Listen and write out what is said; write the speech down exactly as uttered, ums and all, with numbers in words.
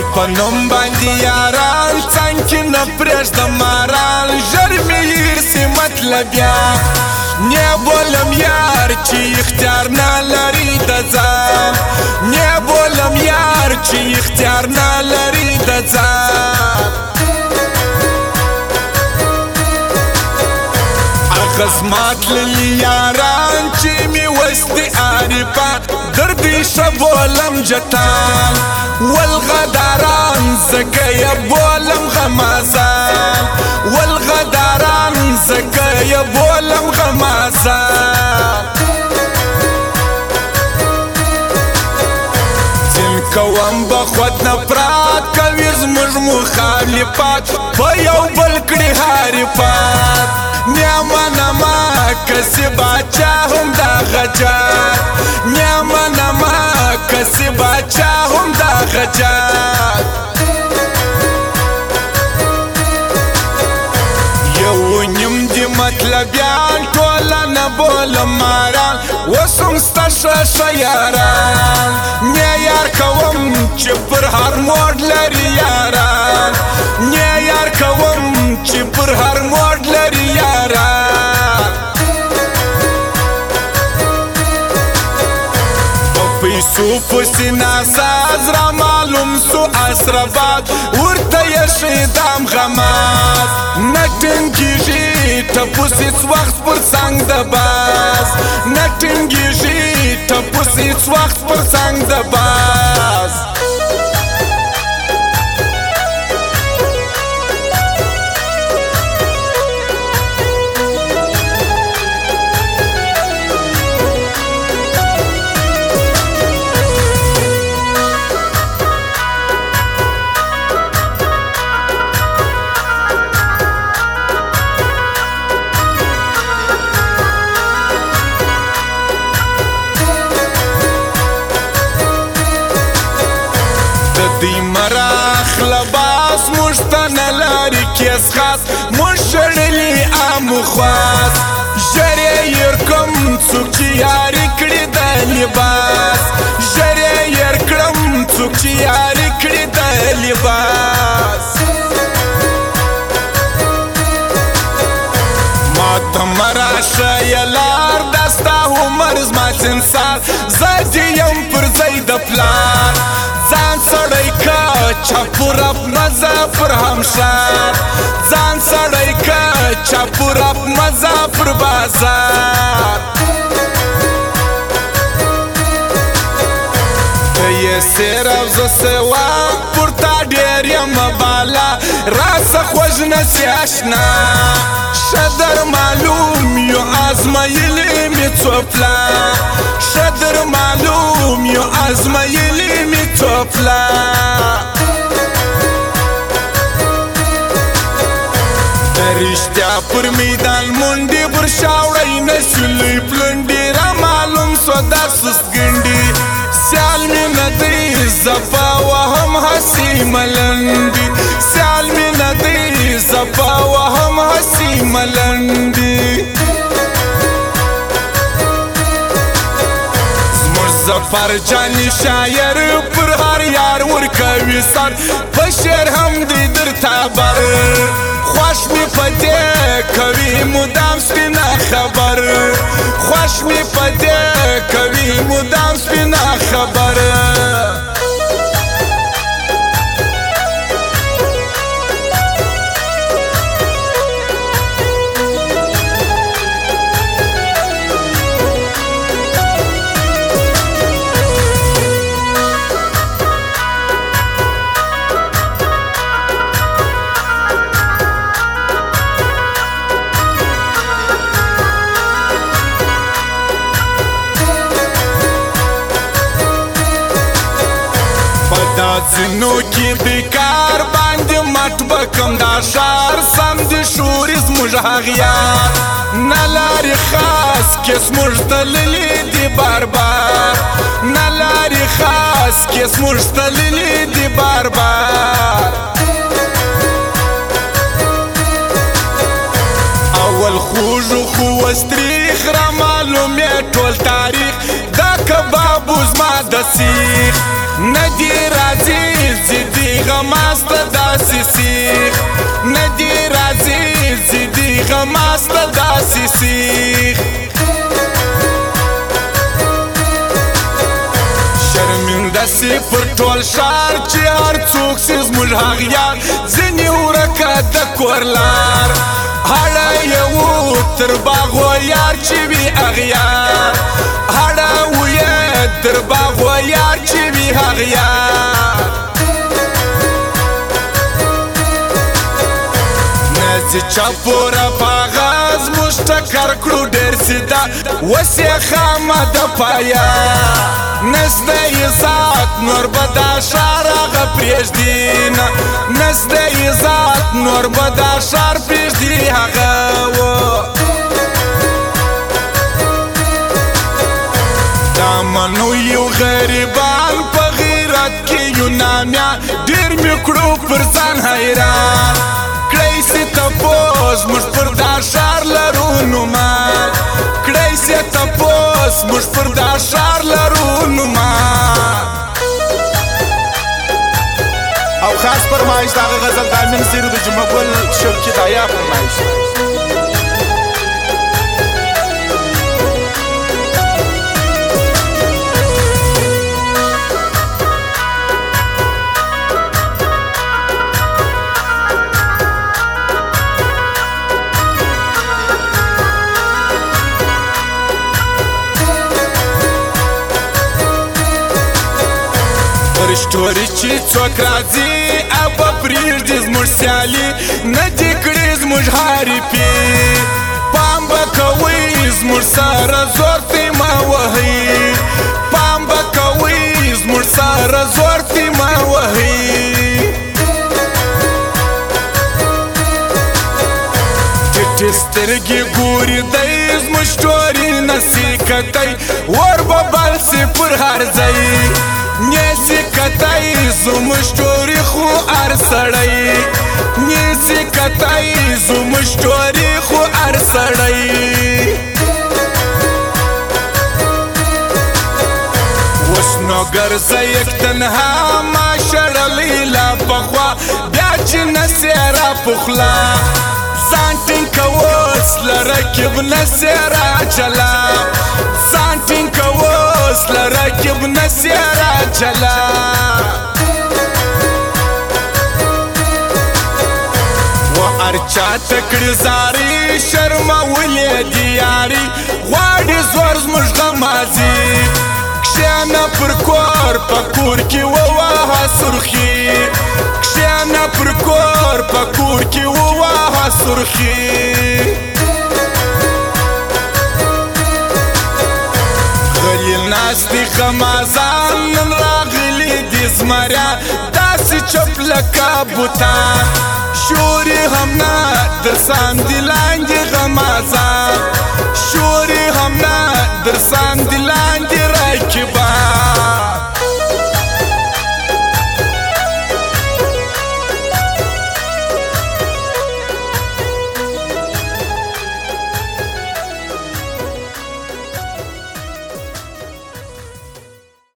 په نوم باندې یاران څنګ کې نه پرېږدم ماران ژر مې هېر سي مطلبیان نه بولم یار چې اختیار نه لري د ځان نه بولم یار چې اختیار نه لري د ځان قسمت للی یاران چې می وستی عارفان دردی شبولم جتان والغداران زکای بولم غمازان والغداران زکای بولم غمازان کوم بخوت نفرات کوي زموږ مخالفات په یو بل کړي حریفات نیاما نما کسی باچا هم دا غجات نیاما نما کسی باچا هم دا غجات یو نیم دی مطلبیان ټوله نه بولم ماران وسم ستا ښه ښه یاران نه یار کوم چې پر هر موډ لري یاران نه یار کوم چې پر هر موډ لري یاران په پیسو پسې ناساز را معلوم سو اسراباد ورته یې شیدام غماز نه ټینګېږي ټپوس هېڅ وخت پر څنګ د باز نه ټینګېږي ټپوس هېڅ وخت پر څنګ د باز دی مراخ لباس مشتنه لاری کیس خاص مشړلی ام خواست ژرې یرکم څوک چې یاري کړي د لباس ژرې یرکړم څوک چې یاري کړي د لباس ماته مراشه یلار دستا عمر زما سنسار زه یم پر ځای د پلار ځان سړی که چاپورپ مزه پر همشار ځان سړی که چاپورپ مزه پر بازار ته یې سیر او زه سواد پر تا ډېر یم بالا راسه خوږ نسي اشنا ښه در معلوم یو ازمایلي مې څو پلان ښه در معلوم یو ازمایلي مې څو پلان رښتیا پر میدان منډې پر شاوړی نشو لوی پلنډې را معلوم سو دا سست ګنډې سیال مې نه دی زپا وهم هسې ملنډې سیال مې نه دی زپا وهم هسې ملنډې ظفر جانی شاعر پر هر یار ورکوي سر په شعر هم دی درته بر خوښ مې په دې کوي مدام سپینه خبر خوښ مې په دې کوي مدام سپینه خبر ځینو کې بیکار باندې مټ بکم دا ښار سم د شوري زموږ هغیار نه لارې خاص کې زموږ تللي دي بار بار نه لارې خاص کې زموږ تللي دي بار بار اول خوږ خو وستریخ را معلوم یې ټول تاریخ دا کباب زما د سیخ ندی راځي زدي غماسته داسې سیخ ندی راځي زیدي غماسته داسې سیخ شرمنده سي پر ټول ښار چې هر څوک سي زموږ هغه یار ځینې ورکه د کور لار هډه یې و تر باغ و یار چې وي هغه یار هډه و یې تر باغ و یار چې وي هغه یار نځي چاپوره پاغه زموږ ټکر کړو ډېر سیده اوس یې خامه د پایه نسته عزت نور به دا ښار هغه پرېږدي نه نسته عزت نور به دا ښار پرېږدي هغه و دا منو یو غریبان په غیرت کې یو نامیان ډېر مې کړو پر ځان حیران کړی سي تپوس موږ پر دا ښار لرو نومان کړی سي تپوس موږ پر دا ښار لرو نومان او خاص فرمایش د هغه غزل د امین سیرو د جمعه ګل شوقي دایا فرمایش رشتوري چې څوک راځي او به پرېږدي زموږ سیالي نه دي کړي زموږ حریفي پام به کوئ زموږ سره زورتې مه وهئ پام به کوئ زموږ سره زورتې مه وهئ ټیټې سترګې ګوري دی زموږ ټوري نسي کتی ور به بل سي پر هر ځای نیسی کتای زموږ ټوري خو هر سړی نیسی کتای زموږ ټوري خو هر سړی اوس نو ګرځه یک تنها ما شړلی لا پخوا بیا چې نسې راپخلا ځان ټینګ که اوس له رقیب نسې راجلا ځان ټینګ که اوس له رقیب نسې راجلا و هر چاته کړي زاري شرمولې دي یاري غواړي زور زموږ غمازي کښېنه پر کور په کور کې ووهه سرخي کښېنه پر کور په کور کې ووهه سرخي غلي ناستې غمازان نن راغلي دي زمریان داسې چپ لکه بوتان شوري هم نه در ساندې لاندې غمازان شوري هم نه در ساندې لاندې راکبان